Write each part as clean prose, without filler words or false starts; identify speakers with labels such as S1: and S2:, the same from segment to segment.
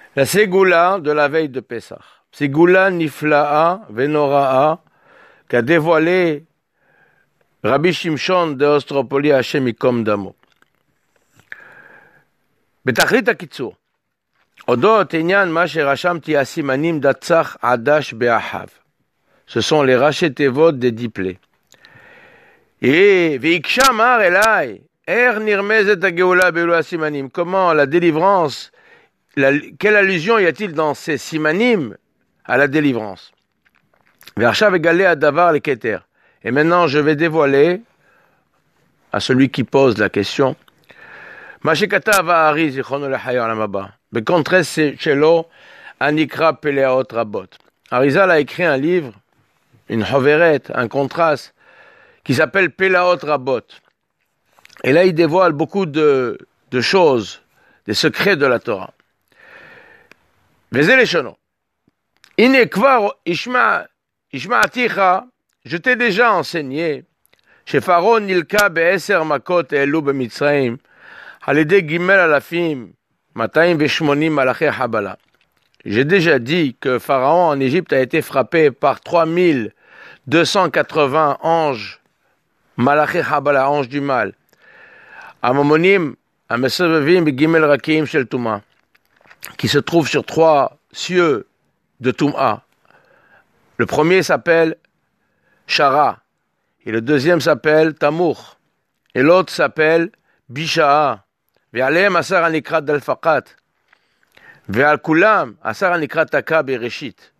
S1: La Ségoula de la veille de Pessah. Ségoula nifla'a venora'a qu'a dévoilé Rabbi Shimshon de Ostropoli Hashem Yikom Damo. בתכלית הקיצור, אודות עניין מה שרשמתי הסימנים דצח עדש באחיו. Ce sont les rachets tevot des 10 plaies. ויקשה אמר אליי, איך נרמזת הגאולה באלו הסימנים? Comment la délivrance, quelle allusion y a-t-il dans ces simanim à la délivrance? ועכשיו אגלה הדבר לכתר. Et maintenant je vais dévoiler à celui qui pose la question, מה שכתב הארי זיכרונו לחיי העולם הבא, בקונטרסט שלו הנקרא פלאות רבות. Arizal a écrit un livre, une choveret, un contraste, qui s'appelle Pelaot Rabot. Et là, il dévoile beaucoup de choses, des secrets de la Torah. Veze leshono. Ine kvar ishma'aticha, je t'ai déjà enseigné, chez Pharaon nilka be'eser makot elu b'mitzrayim, halede gimel alafim, 280 malaché habala. J'ai déjà dit que Pharaon en Égypte a été frappé par 3280 anges, malaché habala, anges du mal. Amamonim, amesavavim gimel rakim shel Touma, qui se trouvent sur 3 cieux de Touma. Le premier s'appelle Shara, et le deuxième s'appelle Tamour, et l'autre s'appelle Bishaa. Ve'aleem asar anikrat dalfaqat, ve'al kulam asar anikrat taka bereshit.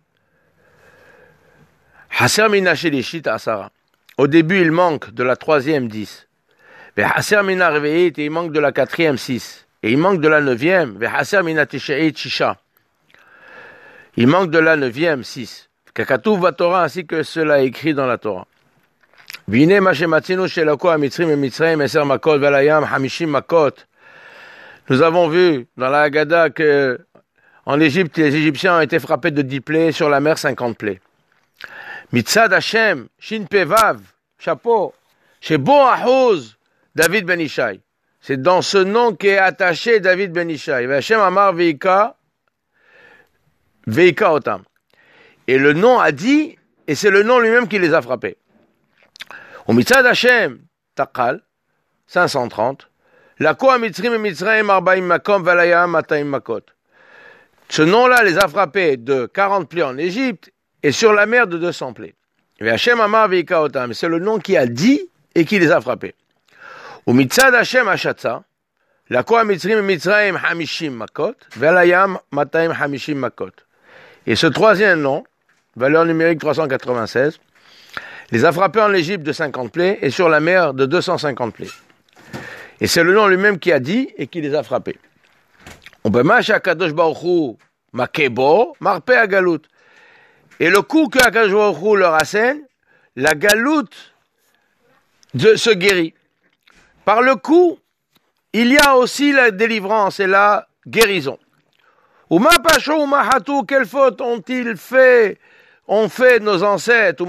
S1: Haser mina shelishit asara. Au début, il manque de la 3e 10. Ve'haser mina reve'it, et il manque de la 4e 6. Et il manque de la 9e, ve'haser mina tisha'it shisha. Il manque de la 9e 6. Kakatuv va Torah, ainsi que cela est écrit dans la Torah. Vine ma shematzinu shelako hamitzrim emitzrayim eser makot ve'layam hamishim makot. Nous avons vu dans la Haggadah que en Égypte, les Égyptiens ont été frappés de 10 plaies, sur la mer 50 plaies. Mitzad Hashem, Shin Pevav, chapeau, chez Bon Ahouz, David Ben Ishai. C'est dans ce nom qu'est attaché David Ben Ishai. Hashem Amar Veika Otam. Et le nom a dit, et c'est le nom lui-même qui les a frappés. Au Mitzad Hashem, Taqal, 530. Lako hamitzrim emitzrayim 40 makom ve'layam 200 makot. Ce nom-là les a frappés de 40 plaies en Égypte et sur la mer de 200 plaies. Hashem amar veika otam. C'est le nom qui a dit et qui les a frappés. Ou mitzad Hashem hashatza. Lako hamitzrim emitzrayim 50 makot ve'layam 250 makot. Et ce troisième nom, valeur numérique 396, les a frappés en Égypte de 50 plaies et sur la mer de 250 plaies. Et c'est le nom lui-même qui a dit et qui les a frappés. Et le coup que Akadosh Baruch Hu leur assène, la galoute se guérit. Par le coup, il y a aussi la délivrance et la guérison. Quelle faute ont-ils fait nos ancêtres?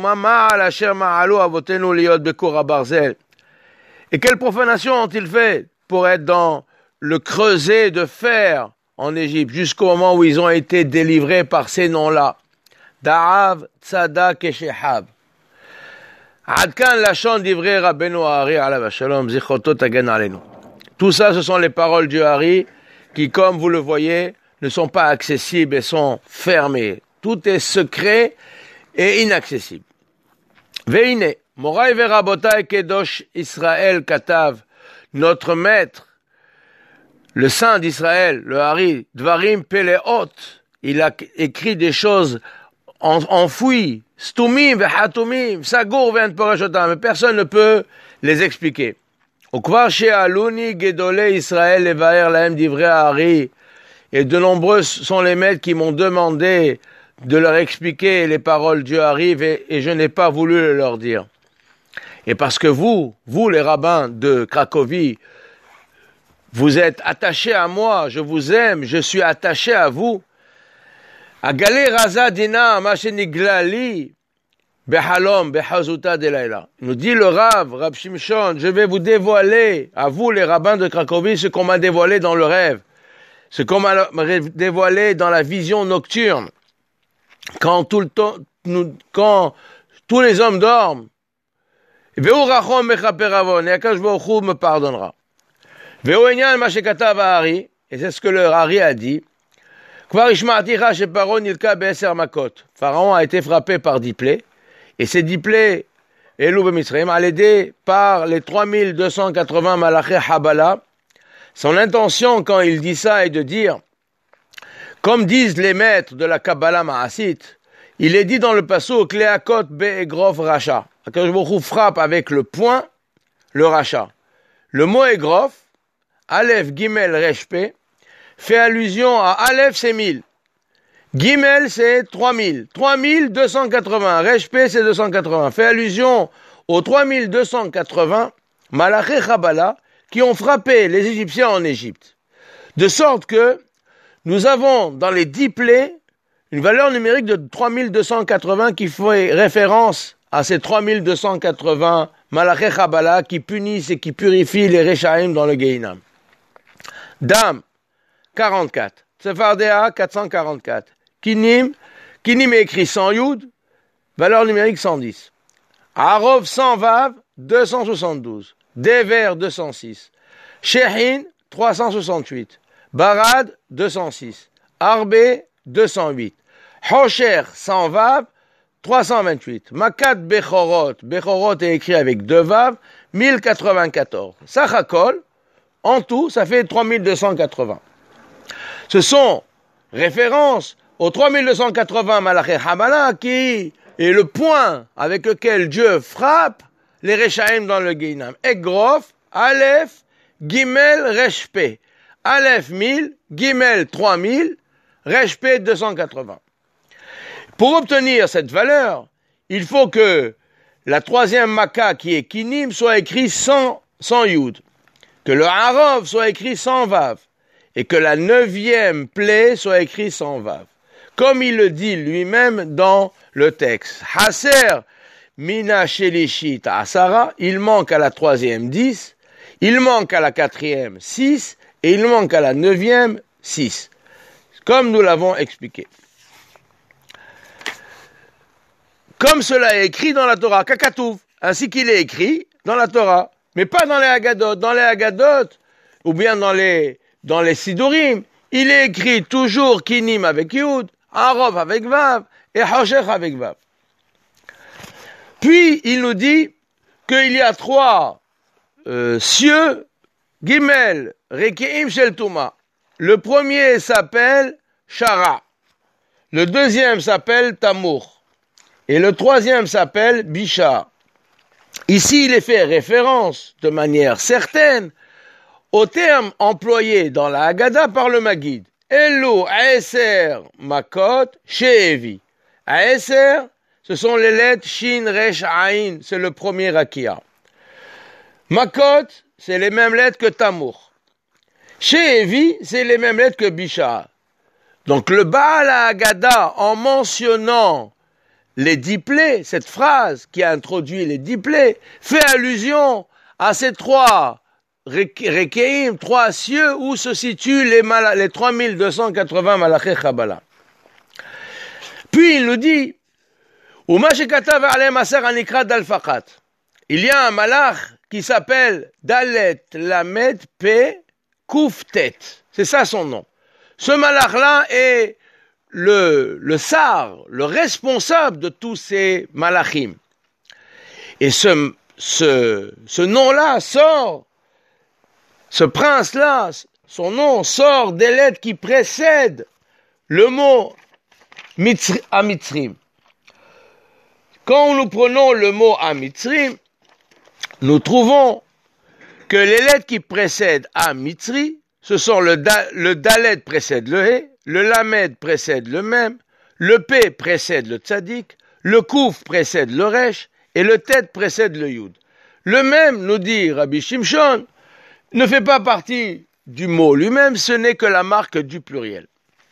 S1: Et quelle profanation ont-ils fait pour être dans le creuset de fer en Égypte, jusqu'au moment où ils ont été délivrés par ces noms-là? Da'av, Tzadak et Shehab. Adkan lachon divrei Rabbeinu Hari alav shalom zichoto tagen alenu. Tout ça, ce sont les paroles du Hari qui, comme vous le voyez, ne sont pas accessibles et sont fermées. Tout est secret et inaccessible. Veine. Moraï Verabotai Kedosh Israël Katav, notre maître, le saint d'Israël, le Hari, Dvarim Peleot, il a écrit des choses enfouies, Stumim Vehatumim, Sagour Ve'enporeshotam, mais personne ne peut les expliquer. Ukvar She'aluni Gedolei Israël Levaer Lahem Divrei Hari, et de nombreux sont les maîtres qui m'ont demandé de leur expliquer les paroles du Hari, et je n'ai pas voulu le leur dire. Et parce que vous les rabbins de Cracovie, vous êtes attachés à moi, je vous aime, je suis attaché à vous. Agalé raza dina masheniglali behalom behazuta delayla. Nous dit le Rav Shimshon, je vais vous dévoiler, à vous les rabbins de Cracovie, ce qu'on m'a dévoilé dans le rêve. C'est comme dévoilé dans la vision nocturne. Quand quand tous les hommes dorment, et Akash Baruch Hu me pardonnera. Et c'est ce que le Hari a dit. Pharaon a été frappé par 10 plaies, et ces 10 plaies, Elou B'Mitzrayim, à l'aider par les 3280 Malaché Habala. Son intention, quand il dit ça, est de dire, comme disent les maîtres de la Kabbalah Ma'asit, il est dit dans le passouk, Léakot Be'egrof Racha. Akadosh Baruch Hu frappe avec le poing le Racha. Le mot Egrof, Aleph Gimel Reshpe, fait allusion à Aleph, c'est 1000. Gimel, c'est 3000. 3280. Reshpe, c'est 280. Fait allusion aux 3280 Malaché Chabala qui ont frappé les Égyptiens en Égypte. De sorte que nous avons dans les 10 plaies une valeur numérique de 3280 qui fait référence à ces 3280 Malaché Chabala qui punissent et qui purifient les Rechaim dans le Gehinam. Dam, 44. Tsefardéa, 444. Kinim est écrit 100 Yud, valeur numérique 110. Arov 100 Vav, 272. Dever, 206. Shehin, 368. Barad, 206. Arbe, 208. Hosher, 100 Vav, 328. Makat Bechorot, Bechorot est écrit avec 2 Vav, 1094. Sachakol, en tout, ça fait 3280. Ce sont références aux 3280 Malaché Habala qui est le point avec lequel Dieu frappe les Rechaim dans le Gehinam. Egrof, Aleph, Gimel, Reshpe. Aleph 1000, Gimel 3000, Reshpe 280. Pour obtenir cette valeur, il faut que la troisième Maka qui est Kinim soit écrit 100 Yud, que le Harov soit écrit 100 Vav, et que la 9e plaie soit écrit 100 Vav. Comme il le dit lui-même dans le texte. Haser Mina Shelishit Asara, il manque à la 3e 10, il manque à la 4e 6, et il manque à la 9e 6. Comme nous l'avons expliqué. Comme cela est écrit dans la Torah, Kakatouv, ainsi qu'il est écrit dans la Torah, mais pas dans les Haggadot. Dans les Haggadot, ou bien dans les Sidurim, il est écrit toujours Kinim avec Yud, Arov avec Vav, et Hoshech avec Vav. Puis, il nous dit qu'il y a 3 cieux, Gimel, Rekeim Shel Touma. Le premier s'appelle Shara. Le deuxième s'appelle Tamour. Et le troisième s'appelle Bisha. Ici, il est fait référence de manière certaine au terme employé dans la Haggadah par le Maguid. Elo Aeser Makot She'evi. Aeser, ce sont les lettres Shin, Resh, Ain, c'est le premier Rakia. Makot, c'est les mêmes lettres que Tamour. She'evi, c'est les mêmes lettres que Bisha. Donc le Baal Haggadah, en mentionnant les 10 plaies, cette phrase qui a introduit les 10 plaies, fait allusion à ces 3 Rekeim, 3 cieux où se situent les 3280 Malaché Chabala. Puis il nous dit, il y a un malach qui s'appelle Dalet Lamed Pe Kuftet. C'est ça son nom. Ce malach-là est le sar, le responsable de tous ces malachim. Et ce nom-là sort, ce prince-là, son nom sort des lettres qui précèdent le mot Amitzrim. Quand nous prenons le mot Amitzrim, nous trouvons que les lettres qui précèdent Amitzri, ce sont le Dalet précède le He, le Lamed précède le Mem, le P précède le Tzadik, le Kouf précède le Resh, et le Tet précède le Yud. Le Mem, nous dit Rabbi Shimshon, ne fait pas partie du mot lui-même, ce n'est que la marque du pluriel.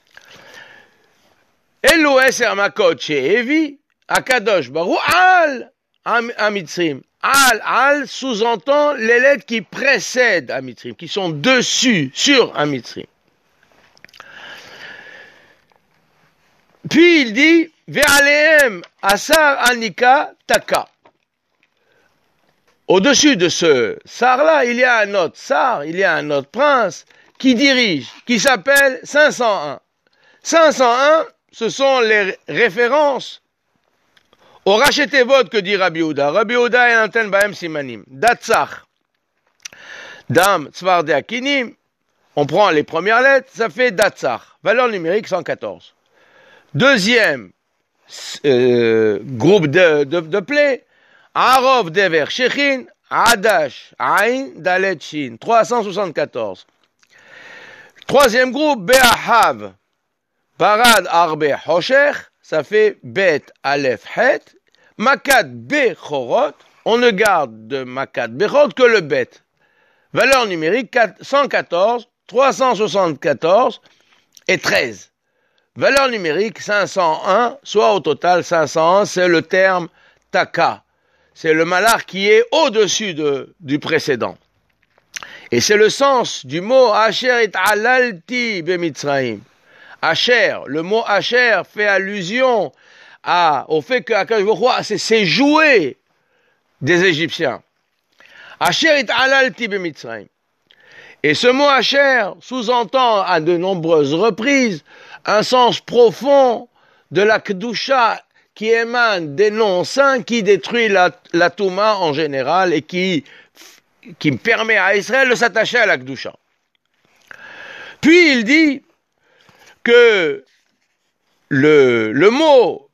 S1: Eloes Ermakot She'evi, Akadosh Baruch Al Amitzrim. Al sous-entend les lettres qui précèdent Amitzrim, qui sont dessus, sur Amitzrim. Puis il dit, Ve'alehem asar anika taka. Au-dessus de ce sar-là, il y a un autre sar, il y a un autre prince qui dirige, qui s'appelle 501. 501, ce sont les références au Rachetevot que dit Rabbi Yehuda. Rabbi Yehuda et Anten Bahem Simanim. Datsach, Dam, Tzvarde Akinim, on prend les premières lettres, ça fait Datsach. Valeur numérique 114. Deuxième groupe de plaies, Arov Dever Shechin, Adash, Ain, Dalet Shin, 374. Troisième groupe, Be'ahav, Barad Arbe Hoshech, ça fait Bet Aleph Het, Makat Bechorot, on ne garde de Makat Bechorot que le Bet. Valeur numérique 114, 374 et 13. Valeur numérique 501, soit au total 501, c'est le terme Taka. C'est le malach qui est au-dessus du précédent. Et c'est le sens du mot Asher et alalti bemitzraim. Asher, le mot Asher fait allusion au fait que Akadosh Baruch Hu s'est joué des Égyptiens. Asher et alalti bemitzraim. Et ce mot Asher sous-entend à de nombreuses reprises un sens profond de la Kedusha qui émane des noms saints qui détruit la Touma en général et qui permet à Israël de s'attacher à la Kedusha. Puis il dit que le mot,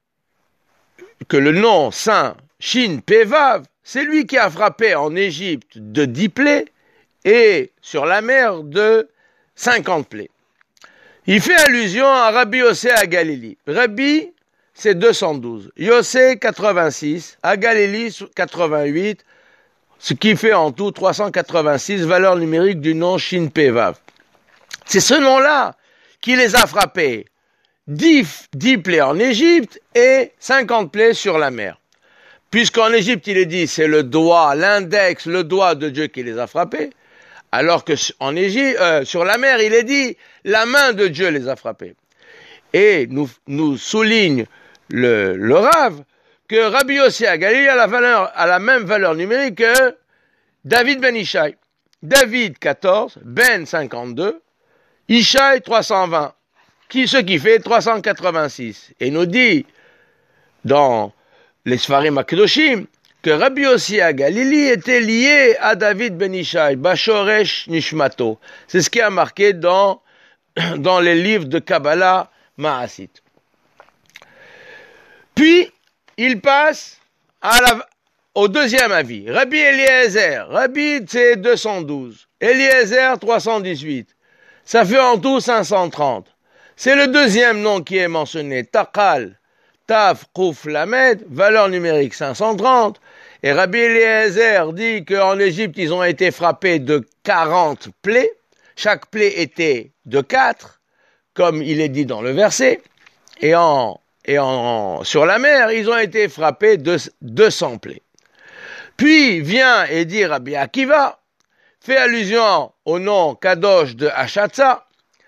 S1: que le nom saint Shin Pevav, c'est lui qui a frappé en Égypte de 10 plaies et sur la mer de 50 plaies. Il fait allusion à Rabbi Yossé à Galilée. Rabbi, c'est 212. Yossé, 86. À Galilée, 88. Ce qui fait en tout 386 valeurs numériques du nom Shin Pevav. C'est ce nom-là qui les a frappés. 10 plaies en Égypte et 50 plaies sur la mer. Puisqu'en Égypte, il est dit, c'est le doigt, l'index, le doigt de Dieu qui les a frappés. Alors que en Égypte, sur la mer, il est dit, la main de Dieu les a frappés. Et nous souligne le Rav que Rabbi Yossé à Galilée a la même valeur numérique que David ben Ishaï. David 14, Ben 52, Ishaï 320, ce qui fait 386. Et nous dit dans les Sfarim HaKadoshim que Rabbi Yossé à Galilée était lié à David ben Ishaï, Bashoresh Nishmato. C'est ce qui a marqué dans les livres de Kabbalah Maasit. Puis, il passe au deuxième avis. Rabbi Eliezer. Rabbi, c'est 212. Eliezer, 318. Ça fait en tout 530. C'est le deuxième nom qui est mentionné. Takal, Taf, Kouf, Lamed, valeur numérique 530. Et Rabbi Eliezer dit qu'en Égypte, ils ont été frappés de 40 plaies. Chaque plaie était de 4, comme il est dit dans le verset. Et sur la mer, ils ont été frappés de 200 plaies. Puis vient et dit Rabbi Akiva, fait allusion au nom Kadosh de Hachatza.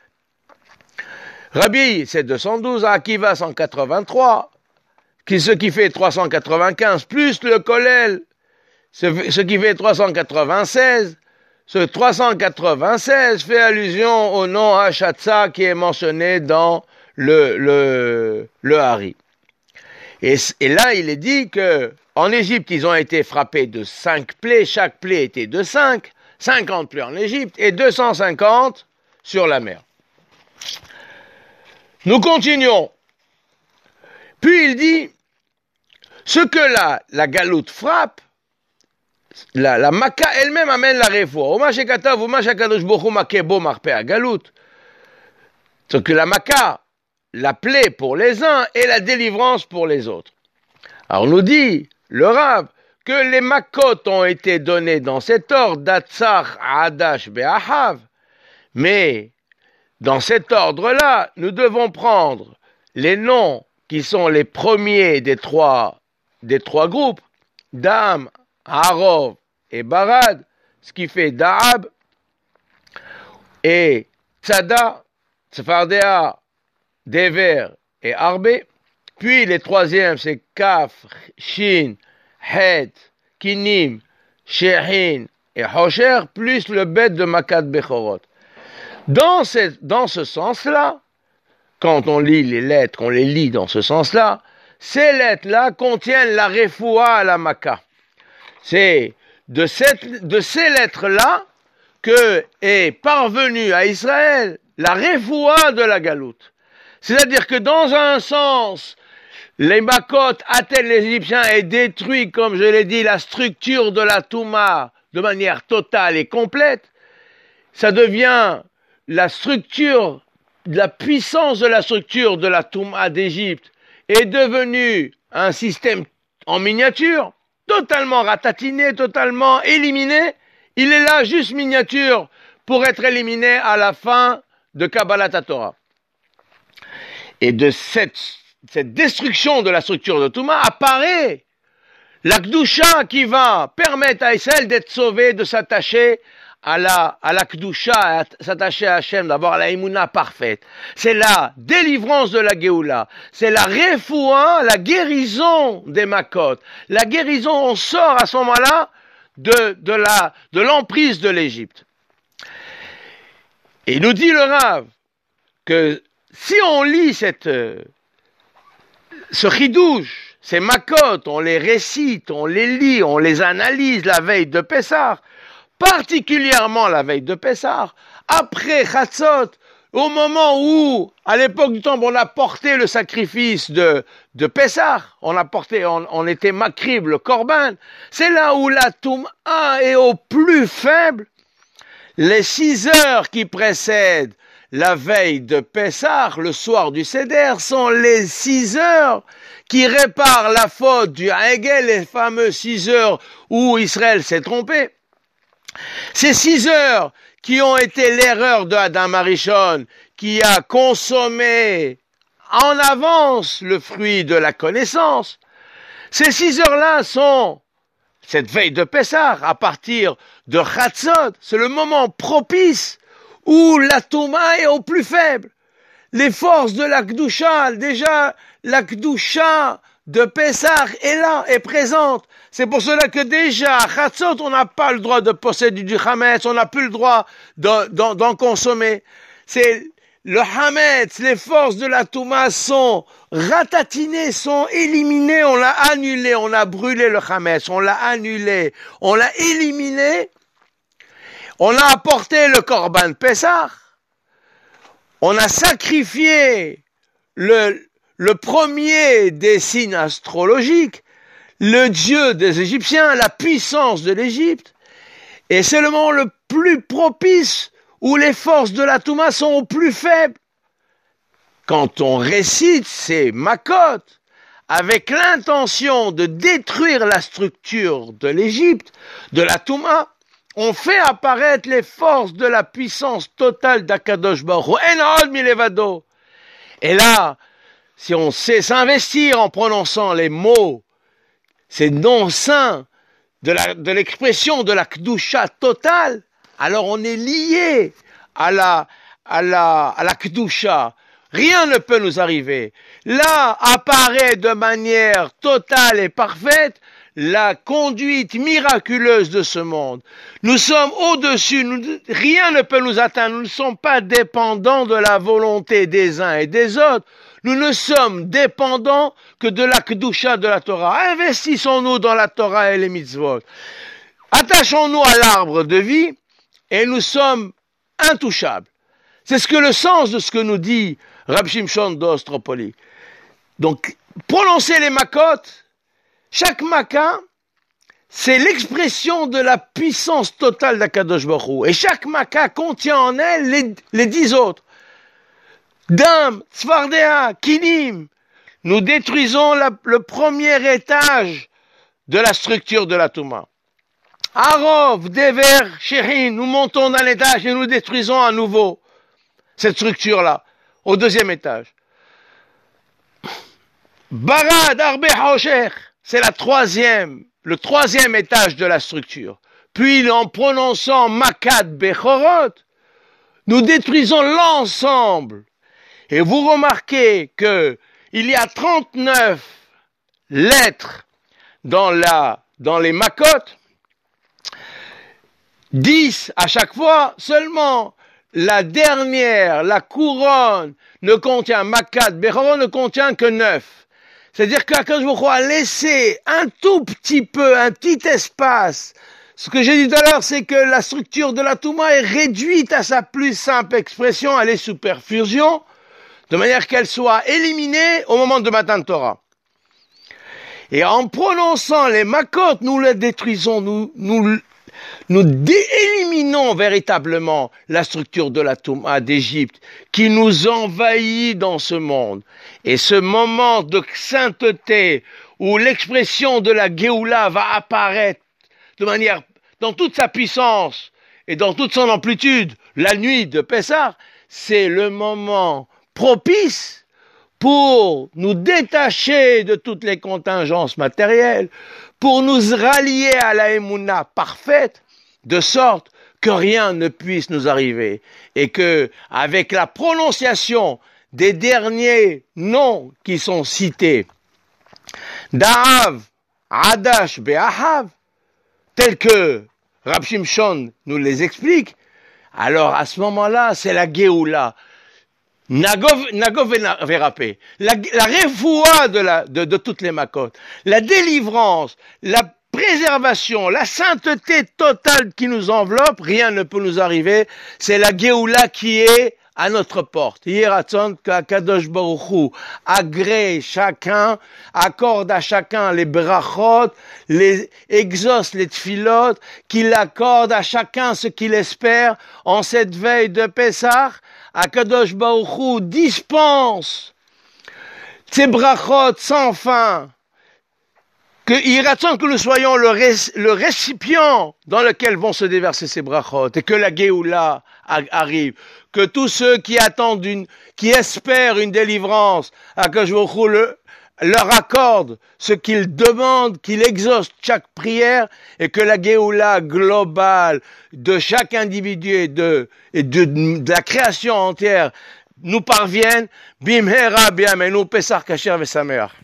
S1: Rabbi, c'est 212, Akiva 183, ce qui fait 395, plus le Kollel, ce qui fait 396. Ce 396 fait allusion au nom Hachatza qui est mentionné dans le Hari. Et là, il est dit que en Égypte, ils ont été frappés de 5 plaies, chaque plaie était de 5, 50 plaies en Égypte et 250 sur la mer. Nous continuons. Puis il dit, ce que la galoute frappe, la Maka elle-même amène la réfoua. Ce que la Maka, la plaie pour les uns et la délivrance pour les autres. Alors on nous dit, le Rav, que les Makot ont été donnés dans cet ordre, Datsach, Adash, Be'ahav. Mais dans cet ordre-là, nous devons prendre les noms qui sont les premiers des trois groupes, Dam, Arov et Barad, ce qui fait Da'ab, et Tzada, Tzfardea, Dever et Arbe. Puis les troisièmes, c'est Kaf, Shin, Het, Kinim, Shehin et Hosher, plus le Bet de Makat Bechorot. Dans ce sens-là, quand on lit les lettres, on les lit dans ce sens-là, ces lettres-là contiennent la Refoua à la Makkah. C'est de ces lettres-là que est parvenue à Israël la Refoua de la Galoute. C'est-à-dire que dans un sens, les Makot atteignent les Égyptiens et détruisent, comme je l'ai dit, la structure de la Touma de manière totale et complète. Ça devient la structure, la puissance de la structure de la Touma d'Égypte est devenue un système en miniature, totalement ratatiné, totalement éliminé. Il est là juste miniature pour être éliminé à la fin de Kabbalat Torah. Et de cette destruction de la structure de Touma apparaît la Kedusha qui va permettre à Israël d'être sauvé, de s'attacher à la Kedusha, à s'attacher à Hachem, d'avoir la Emouna parfaite. C'est la délivrance de la Géoula. C'est la Refoua, la guérison des Makot. La guérison, on sort à ce moment-là de l'emprise de l'Égypte. Et il nous dit le Rav que si on lit ce chidouche, ces Makot, on les récite, on les lit, on les analyse la veille de Pessah, particulièrement la veille de Pessah, après Chatzot, au moment où, à l'époque du temple, on a porté le sacrifice de Pessah, on était makrib, le korban, c'est là où la Touma est au plus faible. Les 6 heures qui précèdent la veille de Pessah, le soir du Seder, sont les 6 heures qui réparent la faute du Hegel, les fameuses 6 heures où Israël s'est trompé. Ces 6 heures qui ont été l'erreur de Adam Arishon, qui a consommé en avance le fruit de la connaissance. Ces 6 heures-là sont cette veille de Pessah, à partir de Chatzot, c'est le moment propice où la Touma est au plus faible. Les forces de la Kedusha, déjà la Kedusha de Pessah est là, est présente. C'est pour cela que déjà, à Chatzot, on n'a pas le droit de posséder du Hametz, on n'a plus le droit d'en consommer. C'est le Hametz, les forces de la Touma sont ratatinées, sont éliminées, on l'a annulé, on a brûlé le Hametz, on l'a annulé, on l'a éliminé, on a apporté le Korban Pessah, on a sacrifié le premier des signes astrologiques, le Dieu des Égyptiens, la puissance de l'Égypte, et c'est le moment le plus propice où les forces de la Touma sont au plus faibles. Quand on récite ces Makot avec l'intention de détruire la structure de l'Égypte, de la Touma, on fait apparaître les forces de la puissance totale d'Akadosh Baruch Hu. En od milevado. Et là, si on sait s'investir en prononçant les mots, ces noms saints de l'expression de la Kedusha totale, alors on est lié à la Kedusha. Rien ne peut nous arriver. Là apparaît de manière totale et parfaite la conduite miraculeuse de ce monde. Nous sommes au-dessus, rien ne peut nous atteindre. Nous ne sommes pas dépendants de la volonté des uns et des autres. Nous ne sommes dépendants que de la Kedusha de la Torah. Investissons-nous dans la Torah et les mitzvot. Attachons-nous à l'arbre de vie et nous sommes intouchables. C'est le sens de ce que nous dit Rab Shimshon d'Ostropoli. Donc, prononcer les Makot, chaque Maka, c'est l'expression de la puissance totale d'Akadosh Baruch Hu. Et chaque Maka contient en elle les 10 autres. Dam, Tzfardea, Kinim. Nous détruisons le premier étage de la structure de la Touma. Arov, Dever, Sherin, nous montons d'un étage et nous détruisons à nouveau cette structure-là, au deuxième étage. Barad, Arbe, Hosher, c'est le troisième étage de la structure. Puis, en prononçant Makat Bechorot, nous détruisons l'ensemble. Et vous remarquez que il y a 39 lettres dans les Makot, 10 à chaque fois, seulement la dernière, la couronne, ne contient Makat, Bechorot ne contient que 9. C'est-à-dire qu'Akadosh Baruch Hu a laissé un tout petit peu, un petit espace. Ce que j'ai dit tout à l'heure, c'est que la structure de la Touma est réduite à sa plus simple expression, elle est sous perfusion, de manière qu'elle soit éliminée au moment de Matan Torah. Et en prononçant les Makot, nous les détruisons, nous éliminons véritablement la structure de la Touma d'Égypte qui nous envahit dans ce monde. Et ce moment de sainteté où l'expression de la Géoula va apparaître de manière, dans toute sa puissance et dans toute son amplitude, la nuit de Pessah, c'est le moment propice pour nous détacher de toutes les contingences matérielles, pour nous rallier à la Emouna parfaite, de sorte que rien ne puisse nous arriver, et que, avec la prononciation des derniers noms qui sont cités, Da'av, Adash, Be'ahav, tels que Rab Shimshon nous les explique, alors à ce moment-là, c'est la Géoula. Nagov Verapé, la refoua de toutes les Makot, la délivrance, la préservation, la sainteté totale qui nous enveloppe, rien ne peut nous arriver, c'est la Géoula qui est à notre porte. Yeratzon qu'Akadosh Baruch Hu agrée chacun, accorde à chacun les brachot, les exauce les tfilot, qu'il accorde à chacun ce qu'il espère en cette veille de Pessah. Akadosh Baruch Hu dispense ces brachot sans fin, il attend que nous soyons le récipient dans lequel vont se déverser ces brachot, et que la Géoula arrive, que tous ceux qui attendent qui espèrent une délivrance, Akadosh Baruch Hu leur accorde ce qu'ils demandent, qu'il exauce chaque prière, et que la Géoula globale de chaque individu et de la création entière nous parvienne. Bimhera biamenu Pesach kasher v'sameach.